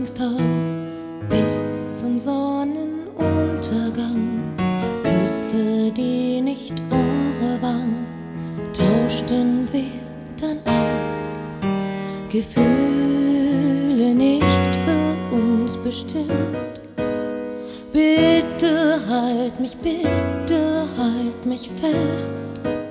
Frühlingstau bis zum Sonnenuntergang. Küsse, die nicht unsere Wangen, tauschten wir dann aus. Gefühle nicht für uns bestimmt. Bitte halt mich fest.